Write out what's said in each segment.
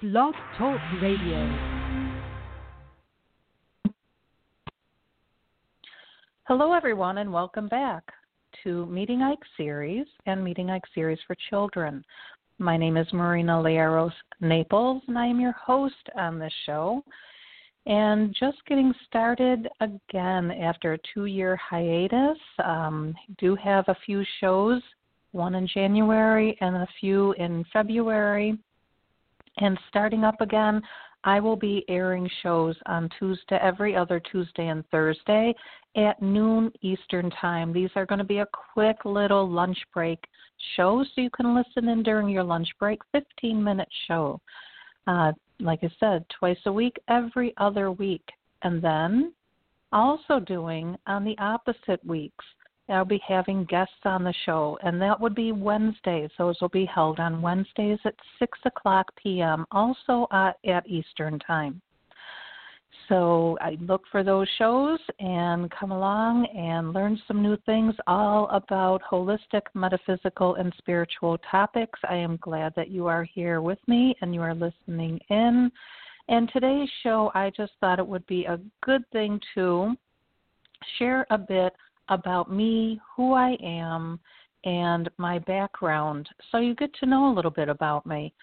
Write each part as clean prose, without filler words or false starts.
Blog Talk Radio. Hello, everyone, and welcome back to Meeting Ike Series and Meeting Ike Series for Children. My name is Marina Liaros Naples, and I am your host on this show. And just getting started again after a 2-year hiatus. Do have a few shows, one in January and a few in February. And starting up again, I will be airing shows on Tuesday, every other Tuesday and Thursday at noon Eastern Time. These are going to be a quick little lunch break show, so you can listen in during your lunch break, 15-minute show. Like I said, twice a week, every other week. And then also doing on the opposite weeks, I'll be having guests on the show, and that would be Wednesdays. Those will be held on Wednesdays at 6 o'clock p.m., also at Eastern Time. So I look for those shows and come along and learn some new things all about holistic, metaphysical, and spiritual topics. I am glad that you are here with me and you are listening in. And today's show, I just thought it would be a good thing to share a bit about me, who I am, and my background, so you get to know a little bit about me.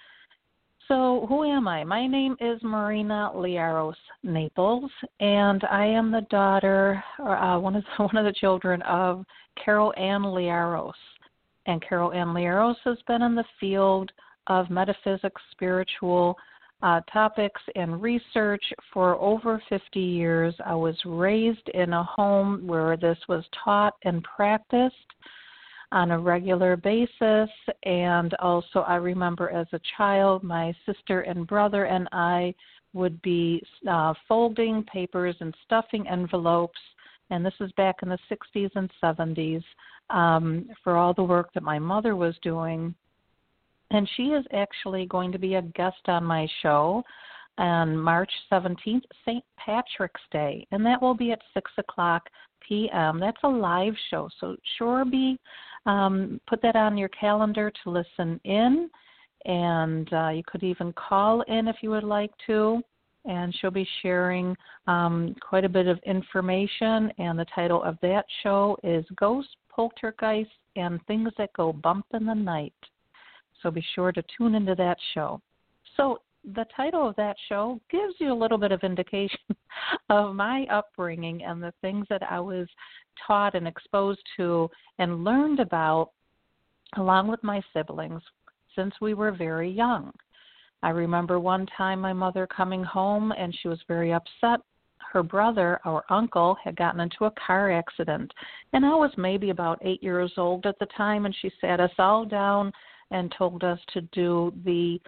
So who am I? My name is Marina Liaros Naples, and I am the daughter, one of the children of Carol Ann Liaros. And Carol Ann Liaros has been in the field of metaphysics, spiritual topics, and research for over 50 years. I was raised in a home where this was taught and practiced on a regular basis, and also I remember as a child my sister and brother and I would be folding papers and stuffing envelopes, and this is back in the 60s and 70s, for all the work that my mother was doing. And she is actually going to be a guest on my show on March 17th, St. Patrick's Day, and that will be at 6 o'clock p.m. That's a live show, so sure put that on your calendar to listen in, and you could even call in if you would like to, and she'll be sharing quite a bit of information, and the title of that show is Ghosts, Poltergeists, and Things That Go Bump in the Night. So be sure to tune into that show. So the title of that show gives you a little bit of indication of my upbringing and the things that I was taught and exposed to and learned about along with my siblings since we were very young. I remember one time my mother coming home and she was very upset. Her brother, our uncle, had gotten into a car accident, and I was maybe about 8 years old at the time, and she sat us all down and told us to do the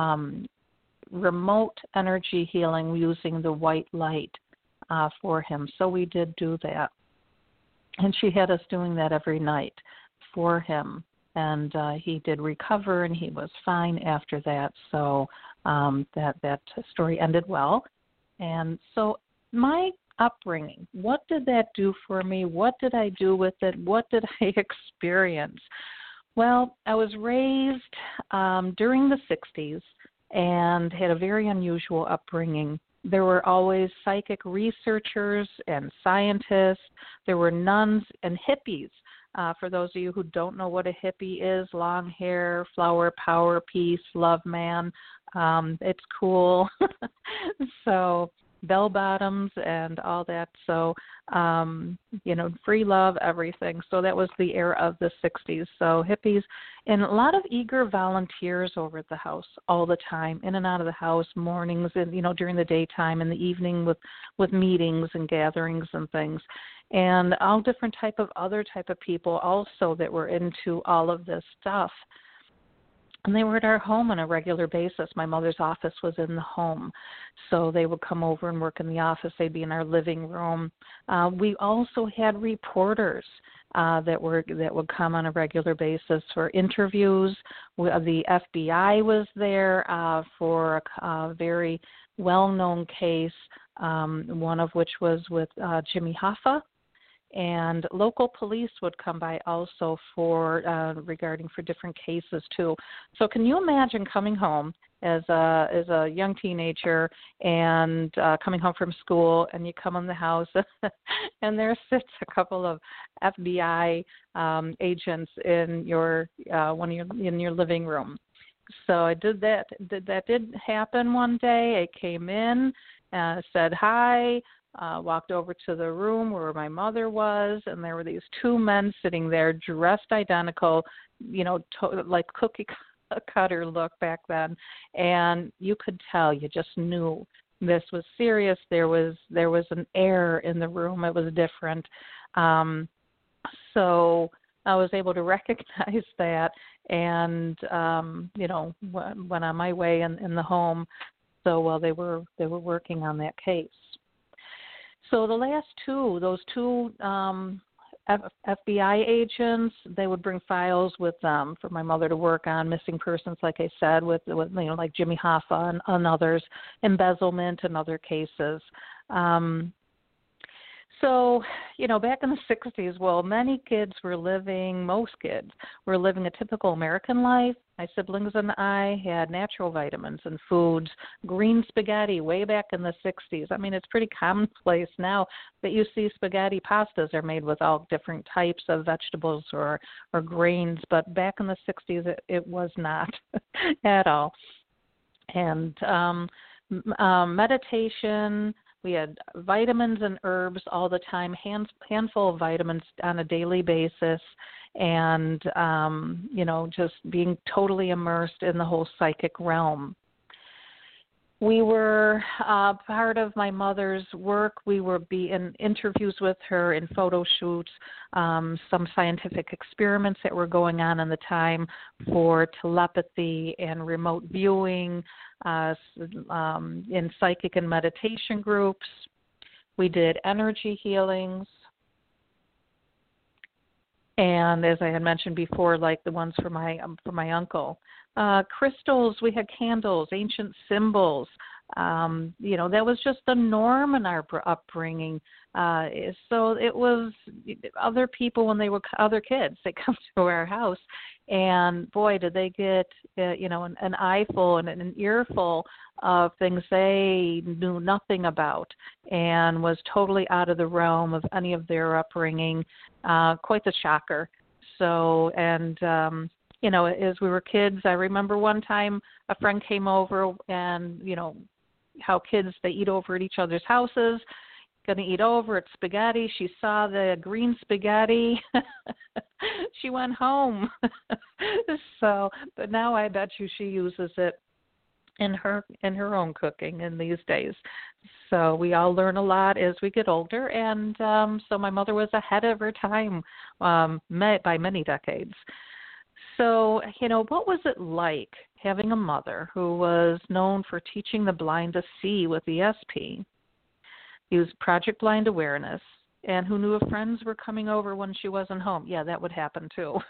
remote energy healing using the white light for him. So we did do that. And she had us doing that every night for him. And he did recover, and he was fine after that. So that story ended well. And so my upbringing, what did that do for me? What did I do with it? What did I experience? Well, I was raised during the 60s and had a very unusual upbringing. There were always psychic researchers and scientists. There were nuns and hippies. For those of you who don't know what a hippie is, long hair, flower, power, peace, love, man. It's cool. So bell bottoms and all that. So, free love, everything. So that was the era of the 60s. So hippies and a lot of eager volunteers over at the house all the time, in and out of the house, mornings and, during the daytime, in the evening with meetings and gatherings and things. And all different other type of people also that were into all of this stuff. And they were at our home on a regular basis. My mother's office was in the home, so they would come over and work in the office. They'd be in our living room. We also had reporters that would come on a regular basis for interviews. The FBI was there for a very well-known case, one of which was with Jimmy Hoffa. And local police would come by also for regarding for different cases too. So can you imagine coming home as a young teenager and coming home from school, and you come in the house and there sits a couple of FBI agents in your in your living room. So I did that. That did happen one day. I came in, said hi, walked over to the room where my mother was, and there were these two men sitting there dressed identical, like cookie cutter look back then, and you could tell, you just knew this was serious. There was an air in the room. It was different. So I was able to recognize that, and went on my way in the home. So while they were working on that case. So the last those two FBI agents, they would bring files with them for my mother to work on, missing persons, like I said, with like Jimmy Hoffa and others, embezzlement and other cases. So, back in the 60s, well, most kids were living a typical American life. My siblings and I had natural vitamins and foods, green spaghetti way back in the 60s. I mean, it's pretty commonplace now that you see spaghetti pastas are made with all different types of vegetables or grains, but back in the 60s, it was not at all. And meditation. We had vitamins and herbs all the time, handful of vitamins on a daily basis, and, just being totally immersed in the whole psychic realm. We were part of my mother's work. We were in interviews with her, in photo shoots, some scientific experiments that were going on in the time for telepathy and remote viewing, in psychic and meditation groups. We did energy healings. And as I had mentioned before, like the ones for my uncle. Crystals, we had candles, ancient symbols. That was just the norm in our upbringing. So it was other people when they were other kids. They come to our house, and boy, did they get an eyeful and an earful of things they knew nothing about, and was totally out of the realm of any of their upbringing. Quite the shocker. So, and as we were kids, I remember one time a friend came over, and how kids, they eat over at each other's houses. Going to eat over at spaghetti. She saw the green spaghetti. She went home. So, but now I bet you she uses it in her own cooking in these days. So we all learn a lot as we get older, and so my mother was ahead of her time by many decades. So, what was it like having a mother who was known for teaching the blind to see with ESP, used Project Blind Awareness, and who knew if friends were coming over when she wasn't home? Yeah, that would happen too.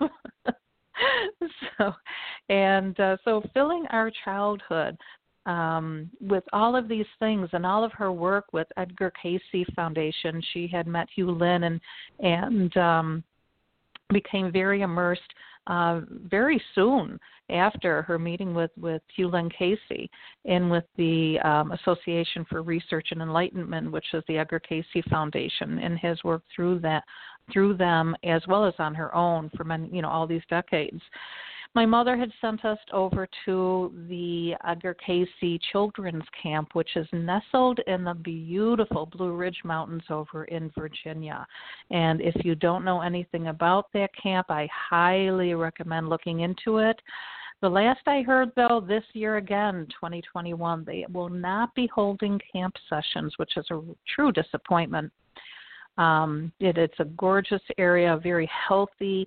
So filling our childhood with all of these things, and all of her work with Edgar Cayce Foundation. She had met Hugh Lynn and became very immersed very soon after her meeting with Hugh Lynn Cayce, and with the Association for Research and Enlightenment, which is the Edgar Cayce Foundation, and has worked through them as well as on her own for many, all these decades. My mother had sent us over to the Edgar Cayce Children's Camp, which is nestled in the beautiful Blue Ridge Mountains over in Virginia. And if you don't know anything about that camp, I highly recommend looking into it. The last I heard, though, this year again, 2021, they will not be holding camp sessions, which is a true disappointment. It's a gorgeous area, very healthy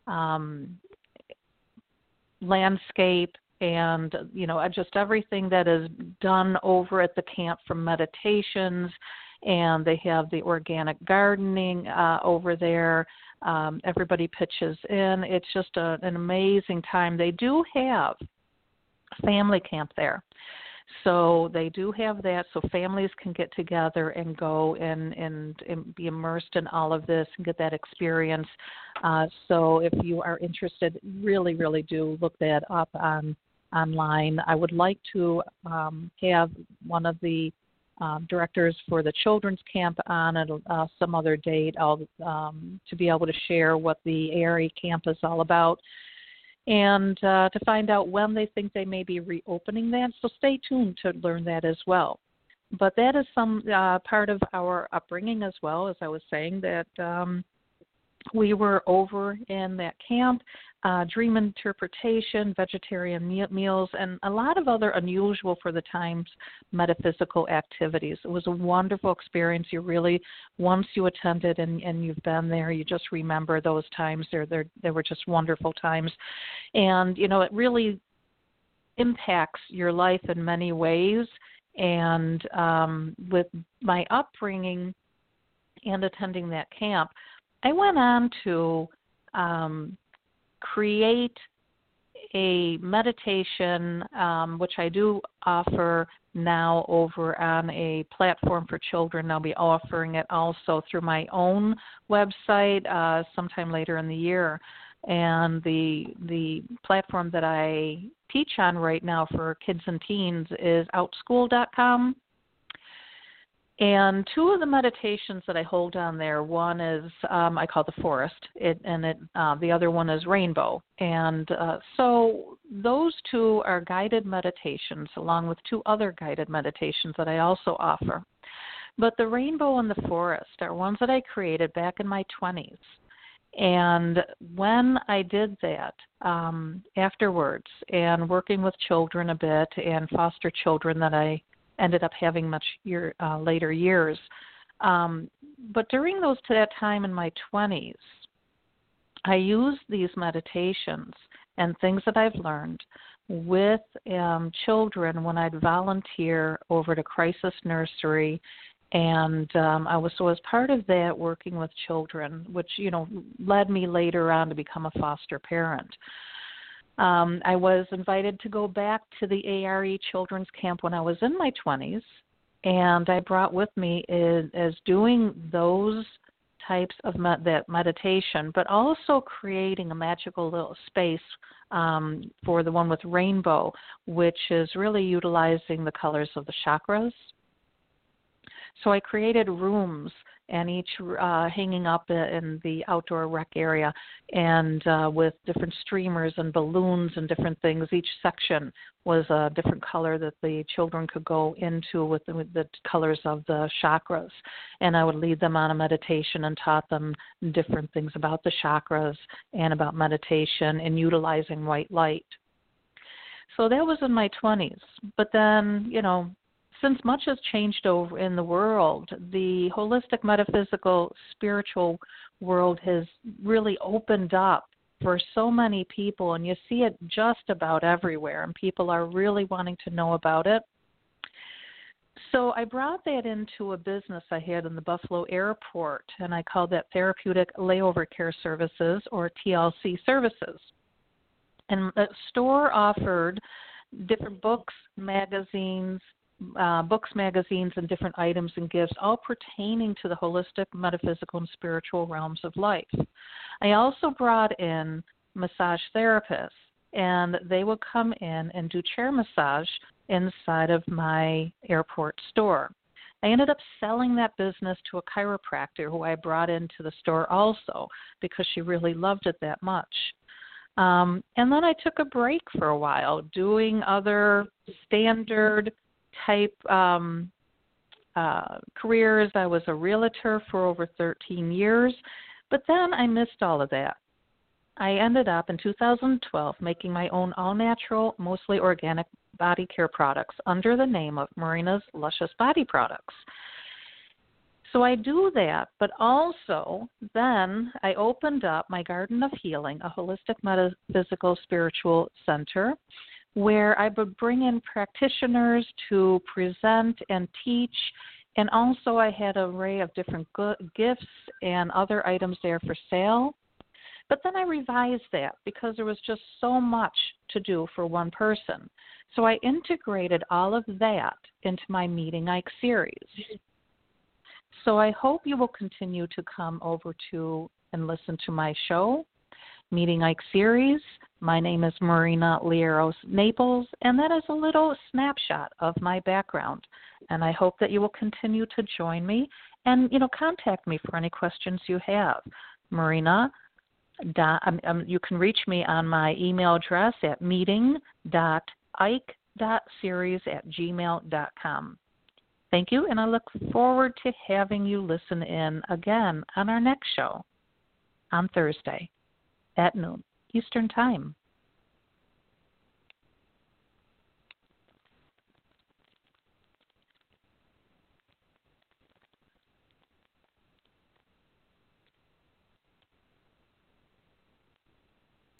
landscape, and just everything that is done over at the camp, from meditations, and they have the organic gardening over there. Everybody pitches in. It's just an amazing time. They do have family camp there. So they do have that, so families can get together and go and be immersed in all of this and get that experience. So if you are interested, really, really do look that up on online. I would like to have one of the directors for the children's camp on at some other date to be able to share what the ARE camp is all about, and to find out when they think they may be reopening that. So stay tuned to learn that as well. But that is some part of our upbringing as well, as I was saying, that we were over in that camp, dream interpretation, vegetarian meals, and a lot of other unusual for the times metaphysical activities. It was a wonderful experience. You really, once you attended and you've been there, you just remember those times. They were just wonderful times. And, it really impacts your life in many ways. And with my upbringing and attending that camp, I went on to create a meditation, which I do offer now over on a platform for children. I'll be offering it also through my own website sometime later in the year. And the platform that I teach on right now for kids and teens is outschool.com. And two of the meditations that I hold on there, one is I call the Forest, the other one is Rainbow. And so those two are guided meditations, along with two other guided meditations that I also offer. But the Rainbow and the Forest are ones that I created back in my 20s. And when I did that afterwards, and working with children a bit and foster children that I ended up having much later years. But during that time in my 20s, I used these meditations and things that I've learned with children when I'd volunteer over at a crisis nursery. And I was as part of that working with children, which, led me later on to become a foster parent. I was invited to go back to the ARE Children's Camp when I was in my 20s, and I brought with me as doing those types of that meditation, but also creating a magical little space for the one with Rainbow, which is really utilizing the colors of the chakras. So I created rooms, and each hanging up in the outdoor rec area, and with different streamers and balloons and different things. Each section was a different color that the children could go into with the colors of the chakras. And I would lead them on a meditation and taught them different things about the chakras and about meditation and utilizing white light. So that was in my 20s. But then, since much has changed over in the world, the holistic, metaphysical, spiritual world has really opened up for so many people, and you see it just about everywhere, and people are really wanting to know about it. So I brought that into a business I had in the Buffalo airport, and I called that Therapeutic Layover Care Services, or TLC Services. And the store offered different books, magazines, and different items and gifts, all pertaining to the holistic, metaphysical, and spiritual realms of life. I also brought in massage therapists, and they would come in and do chair massage inside of my airport store. I ended up selling that business to a chiropractor who I brought into the store also because she really loved it that much. And then I took a break for a while doing other standard type careers. I was a realtor for over 13 years, but then I missed all of that. I ended up in 2012 making my own all-natural, mostly organic body care products under the name of Marina's Luscious Body Products. So I do that, but also then I opened up my Garden of Healing, a holistic, metaphysical, spiritual center, where I would bring in practitioners to present and teach, and also I had an array of different gifts and other items there for sale. But then I revised that because there was just so much to do for one person. So I integrated all of that into my Meeting Ike series. So I hope you will continue to come over to and listen to my show, Meeting Ike series. My name is Marina Lieros Naples, and that is a little snapshot of my background. And I hope that you will continue to join me and, contact me for any questions you have. Marina, you can reach me on my email address at meeting.ike.series@gmail.com. Thank you, and I look forward to having you listen in again on our next show on Thursday at noon Eastern Time.